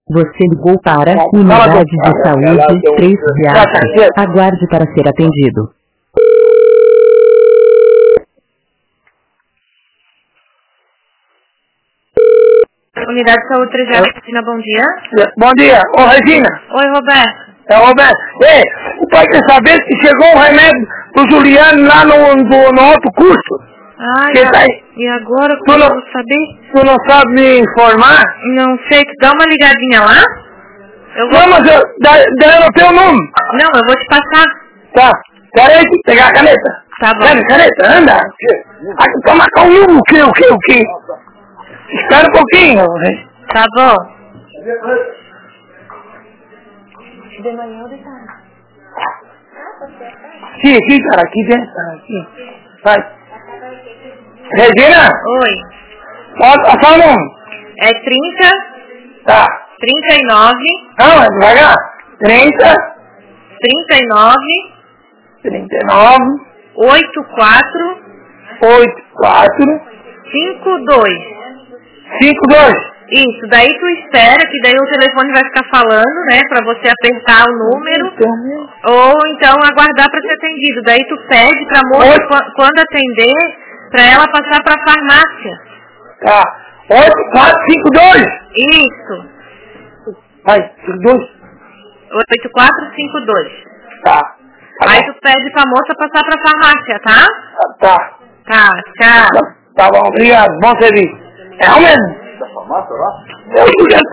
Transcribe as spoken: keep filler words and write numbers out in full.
Você ligou para a Unidade de Saúde três Riachos. Aguarde para ser atendido. Unidade de Saúde três Riachos, Regina, bom dia. Bom dia. Ô, Regina. Oi, Roberto. É o Roberto. Ei, o pai quer saber se chegou o remédio do Juliano lá no, no, no alto custo. Ah, Que e, tá a... aí? e agora, Tu como não- eu vou saber? Tu não sabe me informar? Não sei, tu dá uma ligadinha lá? Eu vou... Não, mas eu, dá, dá no teu nome. Não, eu vou te passar. Tá. Pera aí, pegar a caneta. Tá bom. Pera, caneta, anda. Ah, toma cá um, o que, o que, o que? Espera um pouquinho. Hein? Tá bom. De manhã ou de tarde? Sim, aqui, cara, aqui dentro, aqui. Vai. Regina, Oi. fala só o nome. É trinta, Tá. trinta e nove, Não, é devagar. trinta, trinta e nove, trinta e nove, oitenta e quatro, oitenta e quatro, cinquenta e dois. cinquenta e dois. Isso, daí tu espera que daí o telefone vai ficar falando, né, pra você apertar o número, ou então aguardar pra ser atendido. Daí tu pede pra moça, Oi? qu- quando atender, pra ela passar pra farmácia. Tá. oitenta e quatro, cinquenta e dois. Isso, Vai, cinquenta e dois. oitenta e quatro, cinquenta e dois. Tá. Tá Aí bom. tu pede pra moça passar pra farmácia, tá? Tá. Tá, tchau. Tá bom, obrigado. Bom serviço. É o mesmo. Eu